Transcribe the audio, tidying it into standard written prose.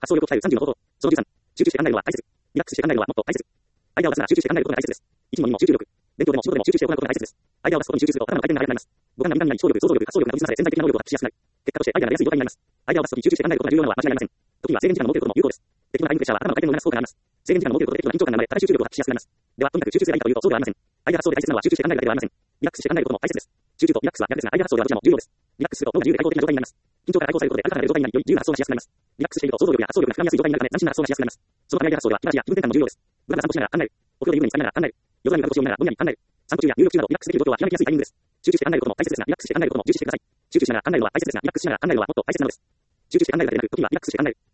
発想力を鍛える30の方法。その13、集中して考えるのは大切。リラックスして考えるのはもっと大切。アイデアを出すなら集中して考えることが大切です。一問にも集中力。勉強でも仕事でも集中して行うことが大切です。アイデアを出すことに集中すると頭の回転が速くなります。五感が敏感になり、思考力、想像力、発想力が研ぎ澄まされ潜在的な能力を発揮しやすくなる。結果としてアイデアが出やすい状態になります。アイデアを出すときに集中して考えることが重要なのは間違いありません。時には制限時間の設けることも有効です。適度なタイムプレッシャーは頭の回転を促す効果があります。制限時間の設けることで適度な緊張感が生まれ、高い集中力を発揮しやすくなります。では、とにかく集中すればいいかというと、そうではありません。アイデア発想で大切なのは集中して考えるだけではありません。リラックスして考えることも大切です。集中とリラックスは逆ですが、アイデア発想ではどちらも重要です。リラックスすると脳が自由で開放的な状態になります。緊張から解放されることで、あらかなる状態になり、より自由な発想がしやすくなります。リラックスしていると想像力や発想力が深みやすい状態になるため、斬新な発想がしやすくなります。そのためアイデア発想では、気持ちや気分転換も重要です。無駄な散歩しながら考える。お風呂で湯船に浸かりながら考える。夜空に浮かぶ星を見ながらぼんやり考える。散歩中や入浴中などリラックスできる状況はひらめきやすいタイミングです。集中して考えることも大切ですが、リラックスして考えることも重視してください。集中しながら考えるのは大切ですが、リラックスしながら考えるのはもっと大切なのです。集中して考えるだけでなく、時にはリラックスして考える。